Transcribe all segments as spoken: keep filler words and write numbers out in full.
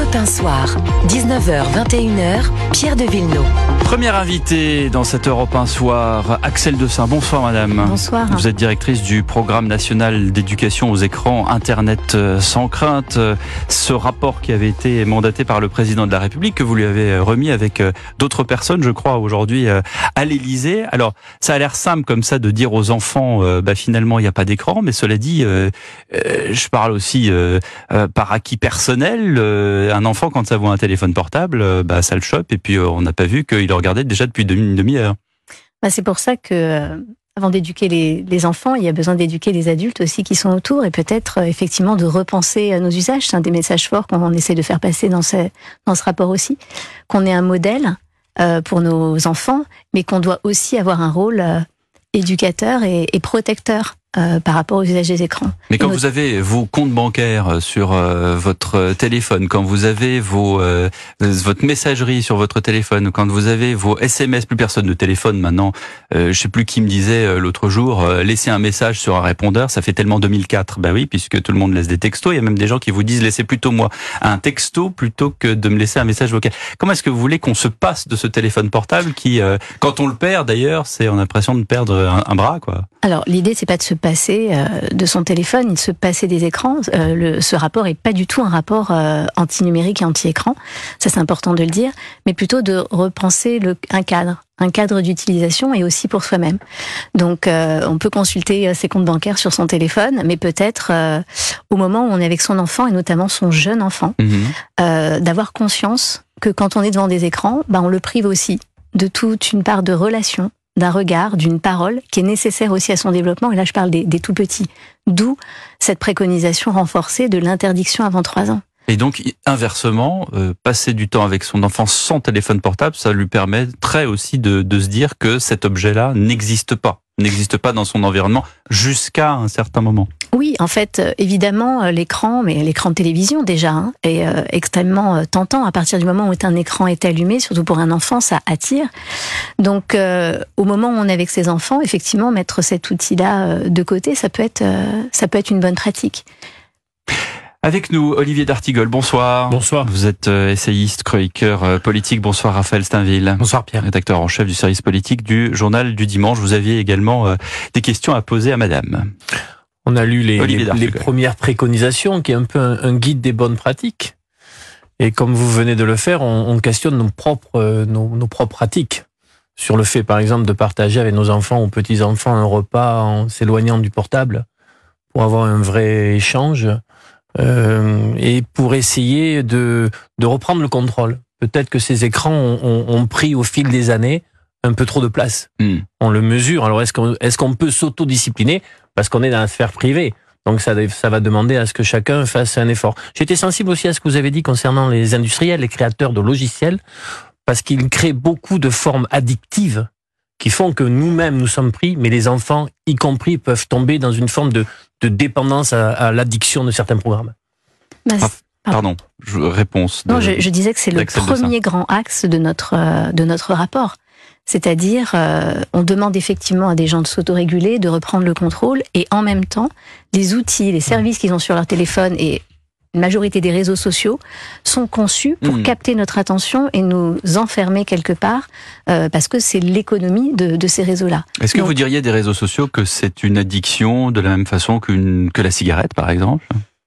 Europe un soir, dix-neuf heures vingt et une heures, Pierre de Villeneuve. Première invitée dans cette Europe un soir, Axelle Dessein. Bonsoir madame. Bonsoir. Vous êtes directrice du programme national d'éducation aux écrans Internet sans crainte. Ce rapport qui avait été mandaté par le président de la République, que vous lui avez remis avec d'autres personnes, je crois, aujourd'hui à l'Élysée. Alors, ça a l'air simple comme ça de dire aux enfants, euh, bah finalement il n'y a pas d'écran, mais cela dit, euh, euh, je parle aussi euh, euh, par acquis personnel. Euh, un enfant, quand ça voit un téléphone portable, euh, bah ça le chope, et puis euh, on n'a pas vu qu'il le regardait déjà depuis une demi-heure. Bah c'est pour ça que, euh, avant d'éduquer les, les enfants, il y a besoin d'éduquer les adultes aussi qui sont autour, et peut-être euh, effectivement de repenser nos usages. C'est un des messages forts qu'on essaie de faire passer dans ce, dans ce rapport aussi, qu'on est un modèle euh, pour nos enfants, mais qu'on doit aussi avoir un rôle euh, éducateur et, et protecteur Euh, par rapport aux usages des écrans. Mais quand notre... vous avez vos comptes bancaires sur euh, votre téléphone, quand vous avez vos euh, votre messagerie sur votre téléphone, quand vous avez vos S M S, plus personne ne téléphone maintenant. Euh, je sais plus qui me disait euh, l'autre jour, euh, laisser un message sur un répondeur, ça fait tellement deux mille quatre. Ben oui, puisque tout le monde laisse des textos. Il y a même des gens qui vous disent laissez plutôt moi un texto plutôt que de me laisser un message vocal. Comment est-ce que vous voulez qu'on se passe de ce téléphone portable qui, euh, quand on le perd d'ailleurs, c'est on a l'impression de perdre un, un bras, quoi. Alors l'idée c'est pas de se passer euh, de son téléphone, de se passer des écrans. Euh, le, ce rapport est pas du tout un rapport euh, anti-numérique et anti-écran, ça c'est important de le dire, mais plutôt de repenser le, un cadre, un cadre d'utilisation et aussi pour soi-même. Donc euh, on peut consulter ses comptes bancaires sur son téléphone, mais peut-être euh, au moment où on est avec son enfant et notamment son jeune enfant, mmh. euh, d'avoir conscience que quand on est devant des écrans, bah, on le prive aussi de toute une part de relation, d'un regard, d'une parole qui est nécessaire aussi à son développement. Et là, je parle des, des tout petits. D'où cette préconisation renforcée de l'interdiction avant trois ans. Et donc, inversement, euh, passer du temps avec son enfant sans téléphone portable, ça lui permettrait aussi de, de se dire que cet objet-là n'existe pas, n'existe pas dans son environnement jusqu'à un certain moment. Oui, en fait, évidemment, l'écran, mais l'écran de télévision déjà, hein, est euh, extrêmement tentant à partir du moment où un écran est allumé, surtout pour un enfant, ça attire. Donc, euh, au moment où on est avec ses enfants, effectivement, mettre cet outil-là euh, de côté, ça peut être, euh, ça peut être une bonne pratique. Avec nous, Olivier d'Artigol, bonsoir. Bonsoir. Vous êtes euh, essayiste, chroniqueur euh, politique. Bonsoir Raphaël Steinville. Bonsoir Pierre. Rédacteur en chef du service politique du Journal du Dimanche. Vous aviez également euh, des questions à poser à madame. On a lu les, les, les premières préconisations, qui est un peu un, un guide des bonnes pratiques. Et comme vous venez de le faire, on, on questionne nos propres, euh, nos, nos propres pratiques. Sur le fait, par exemple, de partager avec nos enfants ou petits-enfants un repas en s'éloignant du portable pour avoir un vrai échange. Euh, et pour essayer de, de reprendre le contrôle. Peut-être que ces écrans ont, ont, ont pris au fil des années un peu trop de place. Mm. On le mesure. Alors est-ce qu'on, est-ce qu'on peut s'autodiscipliner parce qu'on est dans la sphère privée? Donc ça, ça va demander à ce que chacun fasse un effort. J'étais sensible aussi à ce que vous avez dit concernant les industriels, les créateurs de logiciels, parce qu'ils créent beaucoup de formes addictives qui font que nous-mêmes nous sommes pris, mais les enfants, y compris, peuvent tomber dans une forme de, de dépendance à, à l'addiction de certains programmes. Bah, ah, pardon, je, réponse. De, non, je, je disais que c'est le premier grand axe de notre, euh, de notre rapport. C'est-à-dire, euh, on demande effectivement à des gens de s'autoréguler, de reprendre le contrôle, et en même temps, les outils, les services qu'ils ont sur leur téléphone et une majorité des réseaux sociaux sont conçus pour mmh. capter notre attention et nous enfermer quelque part, euh, parce que c'est l'économie de, de ces réseaux-là. Est-ce que Donc, vous diriez des réseaux sociaux que c'est une addiction de la même façon qu'une, que la cigarette, par exemple ?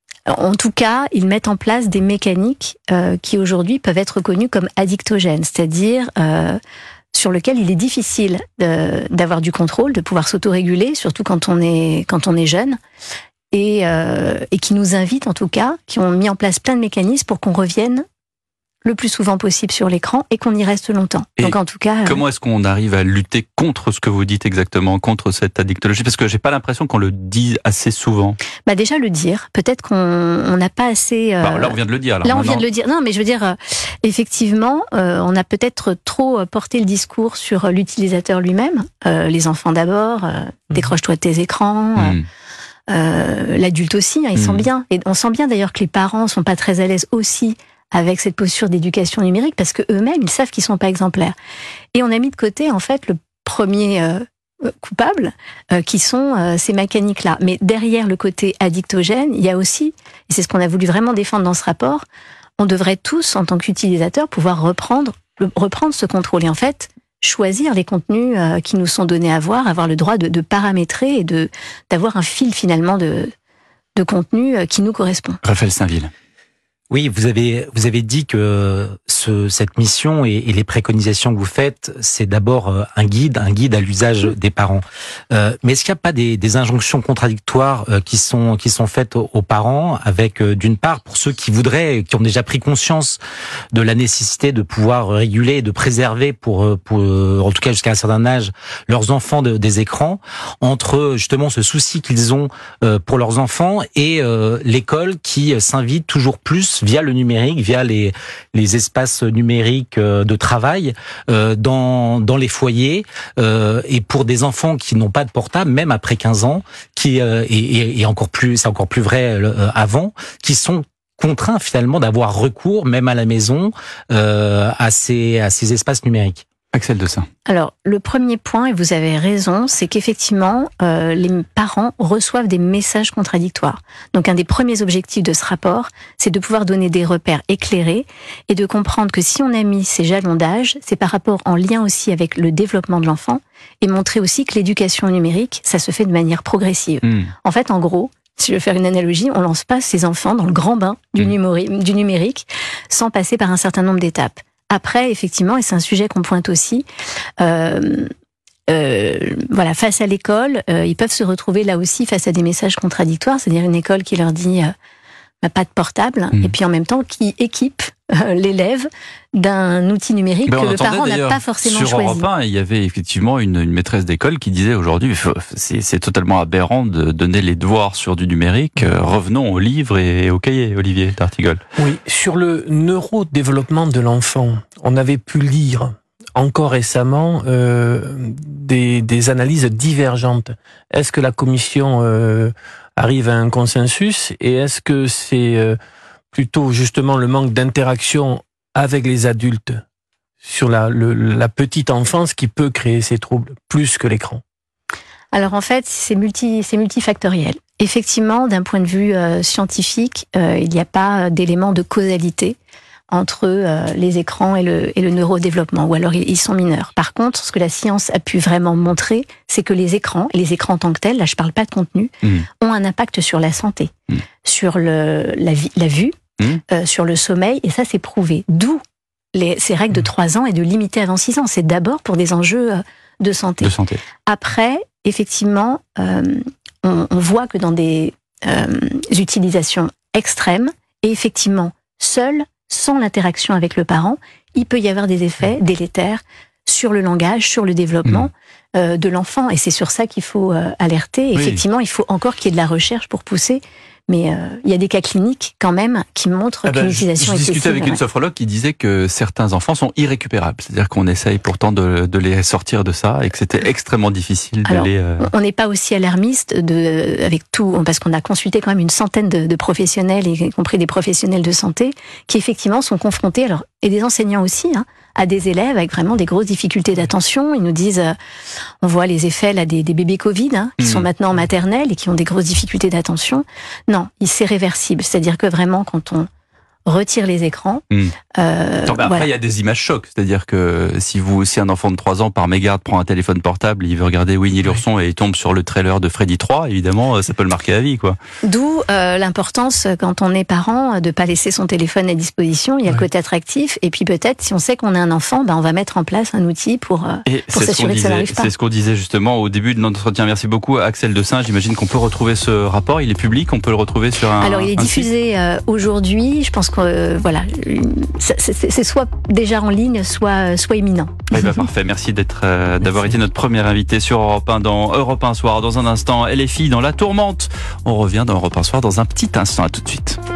En tout cas, ils mettent en place des mécaniques euh, qui aujourd'hui peuvent être reconnues comme addictogènes, c'est-à-dire euh, sur lequel il est difficile de, d'avoir du contrôle, de pouvoir s'autoréguler, surtout quand on est, quand on est jeune. Et, euh, et qui nous invitent en tout cas, qui ont mis en place plein de mécanismes pour qu'on revienne le plus souvent possible sur l'écran et qu'on y reste longtemps. Et donc en tout cas, comment euh... est-ce qu'on arrive à lutter contre ce que vous dites exactement, contre cette addictologie? Parce que j'ai pas l'impression qu'on le dit assez souvent. Bah déjà le dire. Peut-être qu'on n'a pas assez. Euh... Bah, là on vient de le dire. Alors, là on maintenant... vient de le dire. Non, mais je veux dire, euh, effectivement, euh, on a peut-être trop porté le discours sur l'utilisateur lui-même. Euh, les enfants d'abord. Euh, mmh. Décroche-toi de tes écrans. Mmh. Euh, Euh, l'adulte aussi, hein, ils mmh. sont bien. Et on sent bien d'ailleurs que les parents sont pas très à l'aise aussi avec cette posture d'éducation numérique parce que eux-mêmes, ils savent qu'ils sont pas exemplaires. Et on a mis de côté, en fait, le premier euh, coupable, euh, qui sont euh, ces mécaniques-là. Mais derrière le côté addictogène, il y a aussi, et c'est ce qu'on a voulu vraiment défendre dans ce rapport, on devrait tous, en tant qu'utilisateurs, pouvoir reprendre, reprendre ce contrôle. Et en fait, choisir les contenus euh, qui nous sont donnés à voir, avoir le droit de, de paramétrer et de d'avoir un fil finalement de, de contenu euh, qui nous correspond. Raphaël Saint-Ville. Oui, vous avez vous avez dit que ce, cette mission et, et les préconisations que vous faites, c'est d'abord un guide, un guide à l'usage des parents. Euh, mais est-ce qu'il n'y a pas des, des injonctions contradictoires euh, qui sont qui sont faites aux, aux parents, avec euh, d'une part pour ceux qui voudraient, qui ont déjà pris conscience de la nécessité de pouvoir réguler, et de préserver pour pour en tout cas jusqu'à un certain âge leurs enfants de, des écrans, entre justement ce souci qu'ils ont euh, pour leurs enfants et euh, l'école qui s'invite toujours plus via le numérique, via les les espaces numériques de travail euh, dans dans les foyers euh, et pour des enfants qui n'ont pas de portable, même après quinze ans, qui euh, et, et encore plus, c'est encore plus vrai euh, avant, qui sont contraints finalement d'avoir recours, même à la maison, euh, à ces à ces espaces numériques. Axel Desaint. Alors, le premier point, et vous avez raison, c'est qu'effectivement, euh, les parents reçoivent des messages contradictoires. Donc, un des premiers objectifs de ce rapport, c'est de pouvoir donner des repères éclairés et de comprendre que si on a mis ces jalons d'âge, c'est par rapport en lien aussi avec le développement de l'enfant et montrer aussi que l'éducation numérique, ça se fait de manière progressive. Mmh. En fait, en gros, si je veux faire une analogie, on lance pas ses enfants dans le grand bain du, mmh. numérique, du numérique sans passer par un certain nombre d'étapes. Après, effectivement, et c'est un sujet qu'on pointe aussi, euh, euh, voilà, face à l'école, euh, ils peuvent se retrouver là aussi face à des messages contradictoires, c'est-à-dire une école qui leur dit euh, bah, pas de portable, mmh. et puis en même temps qui équipe euh, l'élève d'un outil numérique ben, que le parent n'a pas forcément sur choisi. Sur Europe un, il y avait effectivement une, une maîtresse d'école qui disait aujourd'hui, c'est, c'est totalement aberrant de donner les devoirs sur du numérique. Euh, revenons aux livres et aux cahiers, Olivier d'Artigol. Oui, sur le neurodéveloppement de l'enfant, on avait pu lire encore récemment euh, des, des analyses divergentes. Est-ce que la commission euh, arrive à un consensus et est-ce que c'est euh, plutôt justement le manque d'interaction avec les adultes sur la, le, la petite enfance qui peut créer ces troubles, plus que l'écran? Alors en fait, c'est multi, c'est multifactoriel. Effectivement, d'un point de vue euh, scientifique, euh, il n'y a pas d'élément de causalité entre euh, les écrans et le, et le neurodéveloppement, ou alors ils sont mineurs. Par contre, ce que la science a pu vraiment montrer, c'est que les écrans, les écrans en tant que tels, là je parle pas de contenu, mmh. ont un impact sur la santé, mmh. sur le, la, vie, la vue, mmh. euh, sur le sommeil, et ça c'est prouvé. D'où les, ces règles de trois ans et de limiter avant six ans. C'est d'abord pour des enjeux de santé. De santé. Après, effectivement, euh, on, on voit que dans des euh, utilisations extrêmes, et effectivement, seul, sans l'interaction avec le parent, il peut y avoir des effets délétères sur le langage, sur le développement mmh. euh, de l'enfant. Et c'est sur ça qu'il faut euh, alerter. Oui. Effectivement, il faut encore qu'il y ait de la recherche pour pousser. Mais euh, il y a des cas cliniques quand même qui montrent ah ben, qu'une utilisation excessive... Je discutais avec une sophrologue qui disait que certains enfants sont irrécupérables. C'est-à-dire qu'on essaye pourtant de, de les sortir de ça et que c'était extrêmement difficile Alors, d'aller... Euh... On n'est pas aussi alarmiste de, avec tout, parce qu'on a consulté quand même une centaine de, de professionnels, y compris des professionnels de santé, qui effectivement sont confrontés, alors, et des enseignants aussi, hein, à des élèves avec vraiment des grosses difficultés d'attention. Ils nous disent, euh, on voit les effets là des, des bébés Covid, hein, qui mmh. sont maintenant en maternelle et qui ont des grosses difficultés d'attention. Non, c'est réversible. C'est-à-dire que vraiment, quand on retire les écrans... Mmh. Euh, Attends, bah après, il voilà. y a des images chocs. C'est-à-dire que si vous, si un enfant de trois ans, par mégarde, prend un téléphone portable, il veut regarder Winnie l'ourson et il tombe sur le trailer de Freddy trois, évidemment, ça peut le marquer à vie, quoi. D'où euh, l'importance, quand on est parent, de pas laisser son téléphone à disposition. Il y a ouais. le côté attractif. Et puis peut-être, si on sait qu'on a un enfant, bah, on va mettre en place un outil pour, euh, pour s'assurer que ça n'arrive pas. C'est ce qu'on disait justement au début de notre entretien. Merci beaucoup, Axel Desaint. J'imagine qu'on peut retrouver ce rapport. Il est public, on peut le retrouver sur un... Alors, il est diffusé euh, aujourd'hui. Je pense que, euh, voilà, c'est, c'est, c'est soit déjà en ligne, soit, soit imminent. Eh ben, parfait. Merci d'être, euh, d'avoir été notre première invitée sur Europe un dans Europe un Soir. Dans un instant, L F I dans la tourmente. On revient dans Europe un Soir dans un petit instant. À tout de suite.